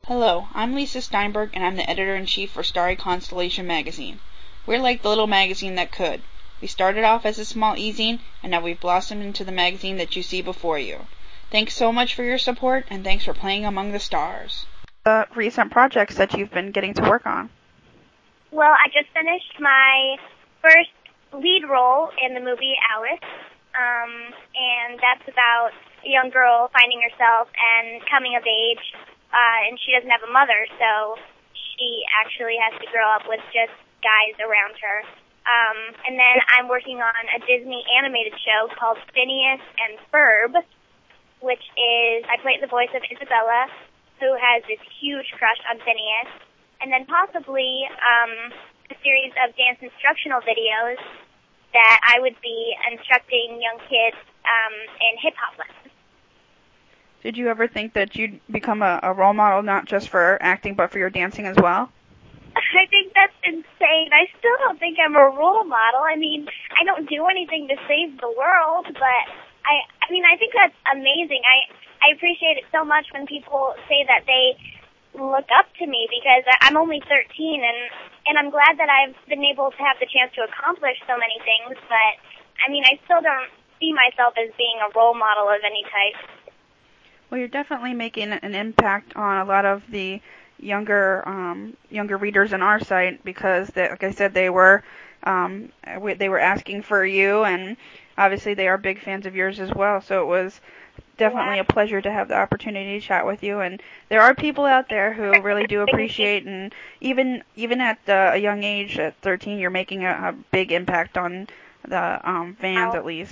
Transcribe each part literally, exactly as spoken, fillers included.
Hello, I'm Lisa Steinberg, and I'm the editor-in-chief for Starry Constellation magazine. We're like the little magazine that could. We started off as a small e-zine, and now we've blossomed into the magazine that you see before you. Thanks so much for your support, and thanks for playing among the stars. The recent projects that you've been getting to work on. Well, I just finished my first lead role in the movie Alice, um, and that's about a young girl finding herself and coming of age. Uh, and she doesn't have a mother, so she actually has to grow up with just guys around her. Um, and then I'm working on a Disney animated show called Phineas and Ferb, which is, I play the voice of Isabella, who has this huge crush on Phineas. And then possibly um, a series of dance instructional videos that I would be instructing young kids um, in hip-hop lessons. Did you ever think that you'd become a, a role model, not just for acting, but for your dancing as well? I think that's insane. I still don't think I'm a role model. I mean, I don't do anything to save the world, but I I mean, I think that's amazing. I, I appreciate it so much when people say that they look up to me, because I'm only thirteen, and, and I'm glad that I've been able to have the chance to accomplish so many things, but, I mean, I still don't see myself as being a role model of any type. Well, you're definitely making an impact on a lot of the younger um, younger readers on our site, because, they, like I said, they were um, they were asking for you, and obviously they are big fans of yours as well. So it was definitely Yeah. a pleasure to have the opportunity to chat with you. And there are people out there who really do appreciate, and even even at uh, a young age, at thirteen, you're making a, a big impact on the um, fans, Wow. at least.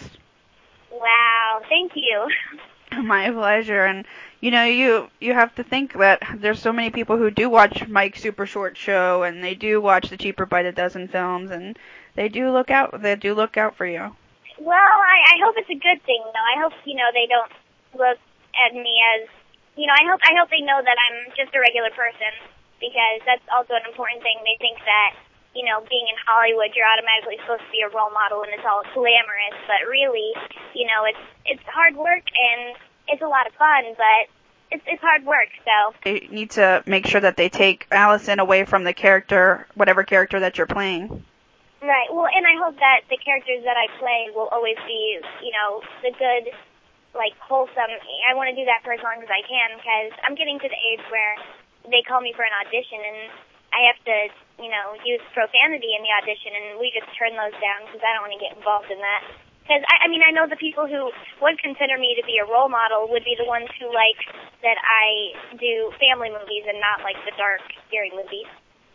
Wow, thank you. My pleasure. And you know, you you have to think that there's so many people who do watch Mike's Super Short Show, and they do watch the Cheaper by the Dozen films, and they do look out they do look out for you. Well, I, I hope it's a good thing, though. I hope, you know, they don't look at me as, you know, I hope I hope they know that I'm just a regular person, because that's also an important thing. They think that, you know, being in Hollywood, you're automatically supposed to be a role model and it's all glamorous, but really, you know, it's it's hard work and it's a lot of fun, but it's it's hard work, so. They need to make sure that they take Allison away from the character, whatever character that you're playing. Right, well, and I hope that the characters that I play will always be, you know, the good, like, wholesome. I want to do that for as long as I can, because I'm getting to the age where they call me for an audition, and I have to, you know, use profanity in the audition, and we just turn those down because I don't want to get involved in that. Because, I, I mean, I know the people who would consider me to be a role model would be the ones who like that I do family movies and not, like, the dark, scary movies.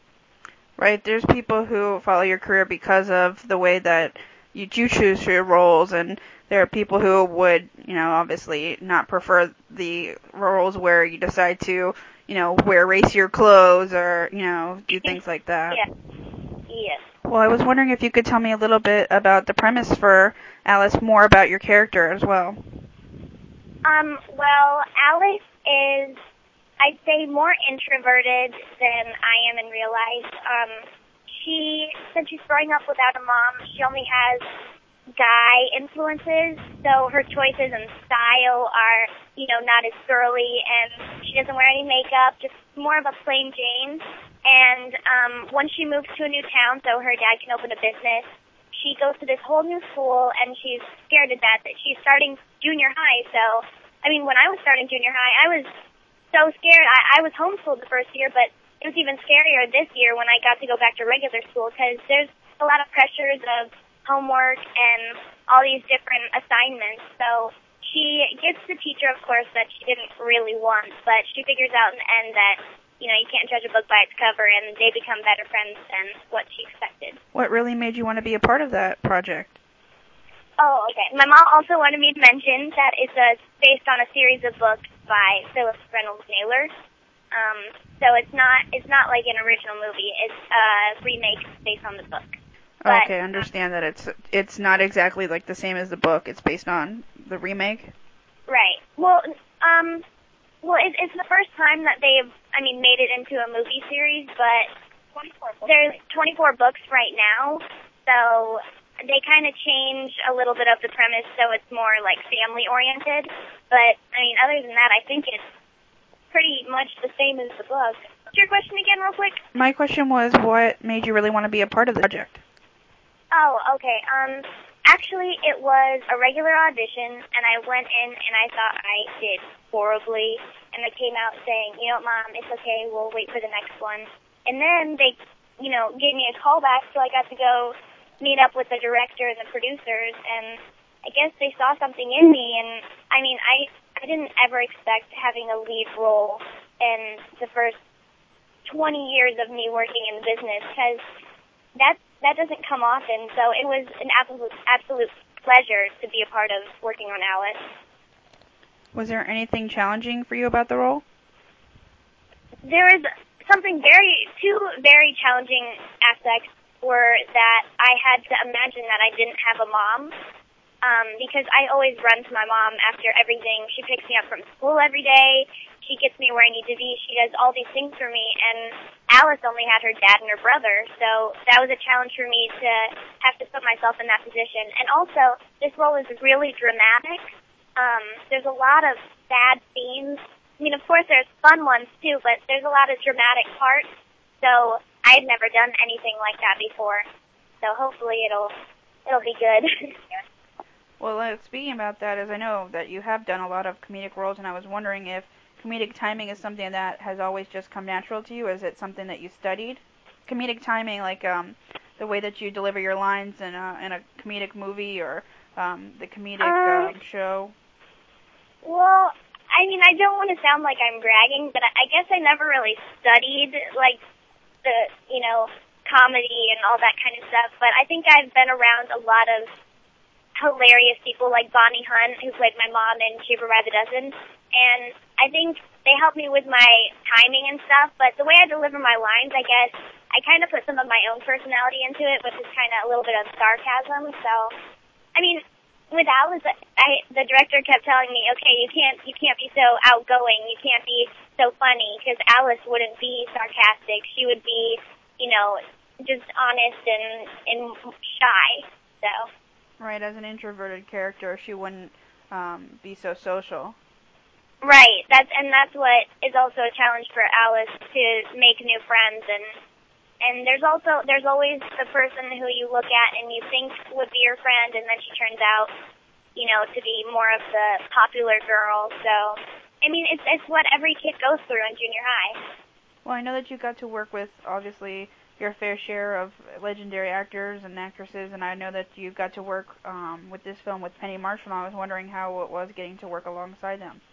Right, there's people who follow your career because of the way that you do choose your roles, and there are people who would, you know, obviously not prefer the roles where you decide to, you know, wear racier clothes or, you know, do things like that. Yeah. Yes. Well, I was wondering if you could tell me a little bit about the premise for Alice, more about your character as well. Um, well, Alice is, I'd say, more introverted than I am in real life. Um, she, since she's growing up without a mom, she only has guy influences, so her choices and style are, you know, not as girly, and she doesn't wear any makeup, just more of a plain Jane. And um, once she moves to a new town so her dad can open a business, she goes to this whole new school, and she's scared to death that she's starting junior high. So, I mean, when I was starting junior high, I was so scared. I, I was homeschooled the first year, but it was even scarier this year when I got to go back to regular school, because there's a lot of pressures of homework and all these different assignments. So she gets the teacher, of course, that she didn't really want, but she figures out in the end that, you know, you can't judge a book by its cover, and they become better friends than what she expected. What really made you want to be a part of that project? Oh, okay. My mom also wanted me to mention that it's a, based on a series of books by Philip Reynolds Naylor. Um, so it's not it's not like an original movie. It's a remake based on the book. But, okay, I understand that it's it's not exactly like the same as the book. It's based on the remake. Right. Well, um, well, it, it's the first time that they've, I mean, made it into a movie series. But there's twenty-four books right now, so they kind of change a little bit of the premise, so it's more like family oriented. But I mean, other than that, I think it's pretty much the same as the book. What's your question again, real quick? My question was, what made you really want to be a part of the project? Oh, okay. Um, actually, it was a regular audition, and I went in and I thought I did horribly, and I came out saying, you know what, Mom, it's okay, we'll wait for the next one. And then they, you know, gave me a call back, so I got to go meet up with the director and the producers, and I guess they saw something in me, and I mean, I, I didn't ever expect having a lead role in the first twenty years of me working in the business, because that, that doesn't come often, so it was an absolute, absolute pleasure to be a part of working on Alice. Was there anything challenging for you about the role? There was something very, two very challenging aspects were that I had to imagine that I didn't have a mom, um, because I always run to my mom after everything. She picks me up from school every day. She gets me where I need to be. She does all these things for me, and Alice only had her dad and her brother, so that was a challenge for me to have to put myself in that position. And also, this role is really dramatic. Um, there's a lot of sad scenes. I mean, of course, there's fun ones, too, but there's a lot of dramatic parts, so I had never done anything like that before, so hopefully it'll it'll be good. Well, uh, speaking about that, as I know that you have done a lot of comedic roles, and I was wondering if comedic timing is something that has always just come natural to you. Is it something that you studied? Comedic timing, like um, the way that you deliver your lines in a, in a comedic movie or um, the comedic um, uh, show? Well, I mean, I don't want to sound like I'm bragging, but I, I guess I never really studied, like, the, you know, comedy and all that kind of stuff, but I think I've been around a lot of hilarious people like Bonnie Hunt, who played my mom in Cheaper by the Dozen, and I think they helped me with my timing and stuff, but the way I deliver my lines, I guess, I kind of put some of my own personality into it, which is kind of a little bit of sarcasm, so, I mean, with Alice, I, the director kept telling me, okay, you can't, you can't be so outgoing, you can't be so funny, because Alice wouldn't be sarcastic, she would be, you know, just honest and, and shy, so. Right, as an introverted character, she wouldn't um, be so social. Right, that's, and that's what is also a challenge for Alice, to make new friends, and And there's also, there's always the person who you look at and you think would be your friend, and then she turns out, you know, to be more of the popular girl. So, I mean, it's it's what every kid goes through in junior high. Well, I know that you got to work with, obviously, your fair share of legendary actors and actresses, and I know that you got to work um, with this film with Penny Marshall, and I was wondering how it was getting to work alongside them.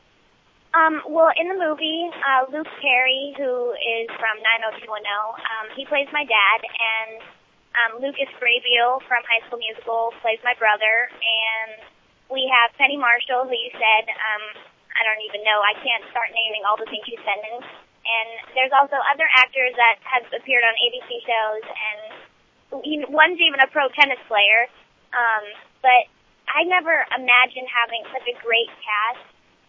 Um, well, in the movie, uh, Luke Perry, who is from nine oh two one oh, um, he plays my dad, and um, Lucas Grabeel from High School Musical plays my brother, and we have Penny Marshall, who you said, um, I don't even know, I can't start naming all the things you said in. And there's also other actors that have appeared on A B C shows, and one's even a pro tennis player, um, but I never imagined having such a great cast.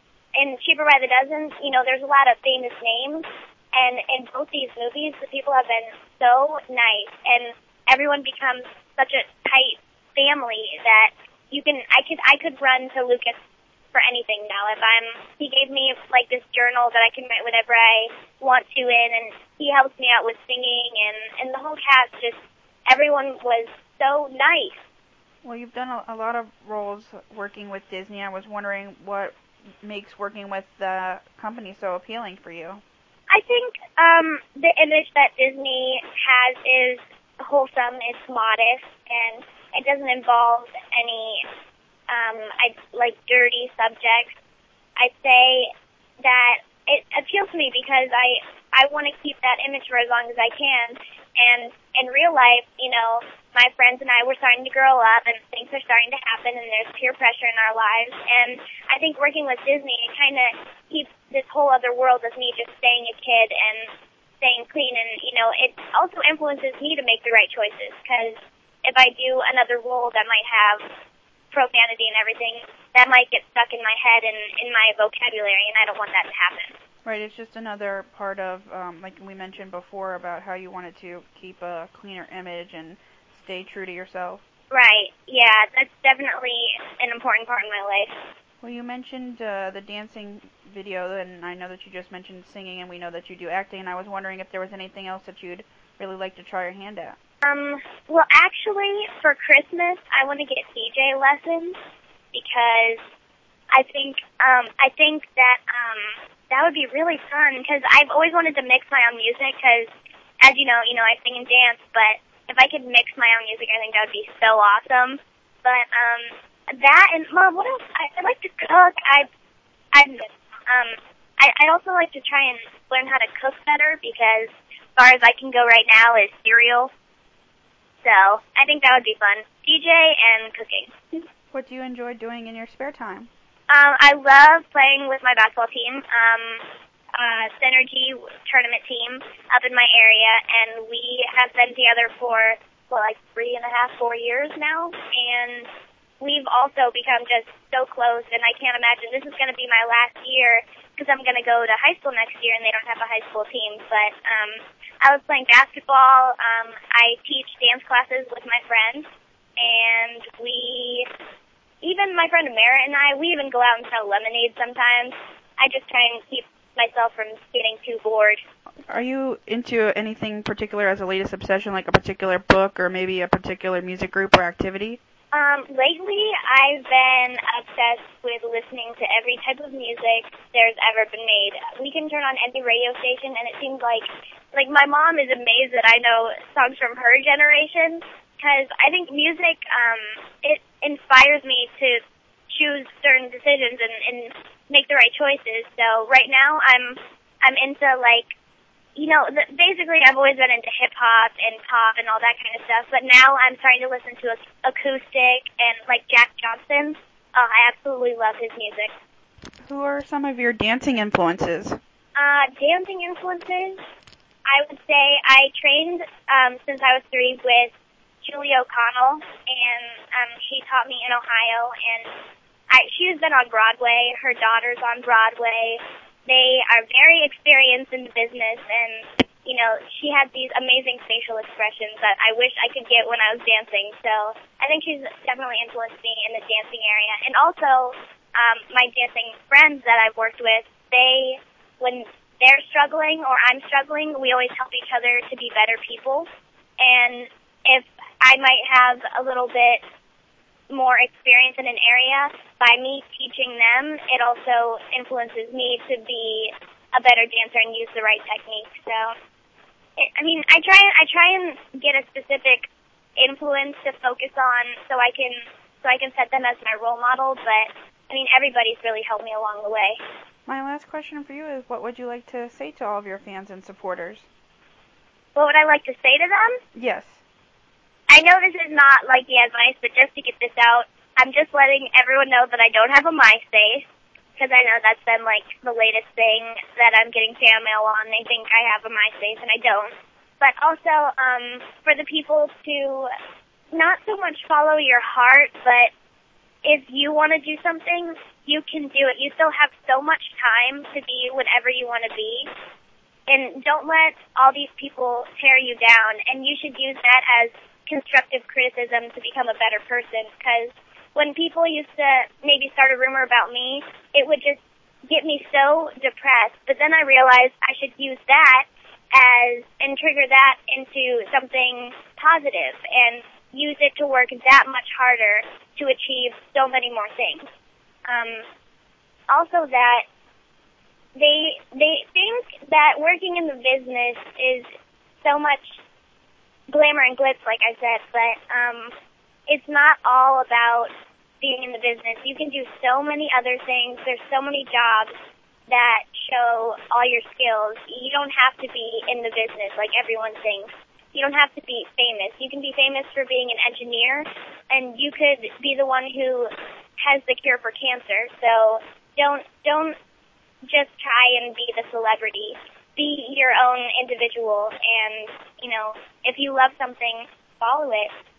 In Cheaper by the Dozen, you know, there's a lot of famous names, and in both these movies, the people have been so nice, and everyone becomes such a tight family that you can, I could, I could run to Lucas for anything now. If I'm, he gave me like this journal that I can write whatever I want to in, and he helps me out with singing, and and the whole cast, just everyone was so nice. Well, you've done a, a lot of roles working with Disney. I was wondering what makes working with the company so appealing for you. I think um, the image that Disney has is wholesome, it's modest, and it doesn't involve any um, I, like dirty subjects. I'd say that it appeals to me because I I want to keep that image for as long as I can. And in real life, you know, my friends and I were starting to grow up, and things are starting to happen, and there's peer pressure in our lives. And I think working with Disney, it kind of keeps this whole other world of me just staying a kid and staying clean. And, you know, it also influences me to make the right choices, because if I do another role that might have profanity and everything, that might get stuck in my head and in my vocabulary, and I don't want that to happen. Right, it's just another part of, um, like we mentioned before, about how you wanted to keep a cleaner image and stay true to yourself. Right, yeah, that's definitely an important part in my life. Well, you mentioned uh, the dancing video, and I know that you just mentioned singing, and we know that you do acting, and I was wondering if there was anything else that you'd really like to try your hand at. Um, well, actually, for Christmas, I want to get D J lessons because I think um, I think that um, that would be really fun because I've always wanted to mix my own music because, as you know, you know I sing and dance, but if I could mix my own music, I think that would be so awesome. But um, that and Mom, what else? I, I like to cook. I I um I I also like to try and learn how to cook better because as far as I can go right now is cereal. So I think that would be fun. D J and cooking. What do you enjoy doing in your spare time? Um, I love playing with my basketball team, um, uh, Synergy tournament team up in my area, and we have been together for, well, like three and a half, four years now, and we've also become just so close, and I can't imagine this is going to be my last year because I'm going to go to high school next year, and they don't have a high school team, but um, I was playing basketball. Um, I teach dance classes with my friends, and we... Even my friend Mara and I, we even go out and sell lemonade sometimes. I just try and keep myself from getting too bored. Are you into anything particular as a latest obsession, like a particular book or maybe a particular music group or activity? Um, lately, I've been obsessed with listening to every type of music there's ever been made. We can turn on any radio station, and it seems like, like my mom is amazed that I know songs from her generation, because I think music, um, it inspires me to choose certain decisions and, and make the right choices. So right now, I'm, I'm into like, you know, the, basically I've always been into hip-hop and pop and all that kind of stuff, but now I'm starting to listen to acoustic and, like, Jack Johnson. Oh, I absolutely love his music. Who are some of your dancing influences? Uh, dancing influences? I would say I trained um, since I was three with Julie O'Connell, and um, she taught me in Ohio, and I, she has been on Broadway. Her daughter's on Broadway. They are very experienced in the business, and, you know, she had these amazing facial expressions that I wish I could get when I was dancing. So I think she's definitely influenced me in the dancing area. And also, um, my dancing friends that I've worked with, they, when they're struggling or I'm struggling, we always help each other to be better people. And if I might have a little bit more experience in an area, by me teaching them, it also influences me to be a better dancer and use the right technique. So, it, I mean, I try I try and get a specific influence to focus on, so I can so I can set them as my role model. But I mean, everybody's really helped me along the way. My last question for you is, what would you like to say to all of your fans and supporters? What would I like to say to them? Yes. I know this is not like the advice, but just to get this out, I'm just letting everyone know that I don't have a MySpace, because I know that's been like the latest thing that I'm getting fan mail on. They think I have a MySpace, and I don't. But also, um, for the people to not so much follow your heart, but if you want to do something, you can do it. You still have so much time to be whatever you want to be. And don't let all these people tear you down, and you should use that as constructive criticism to become a better person, because when people used to maybe start a rumor about me, it would just get me so depressed. But then I realized I should use that as and trigger that into something positive and use it to work that much harder to achieve so many more things. Um, also that they they think that working in the business is so much glamour and glitz, like I said, but um, it's not all about being in the business. You can do so many other things. There's so many jobs that show all your skills. You don't have to be in the business like everyone thinks. You don't have to be famous. You can be famous for being an engineer, and you could be the one who has the cure for cancer. So don't don't just try and be the celebrity. Be your own individual, and, you know, if you love something, follow it.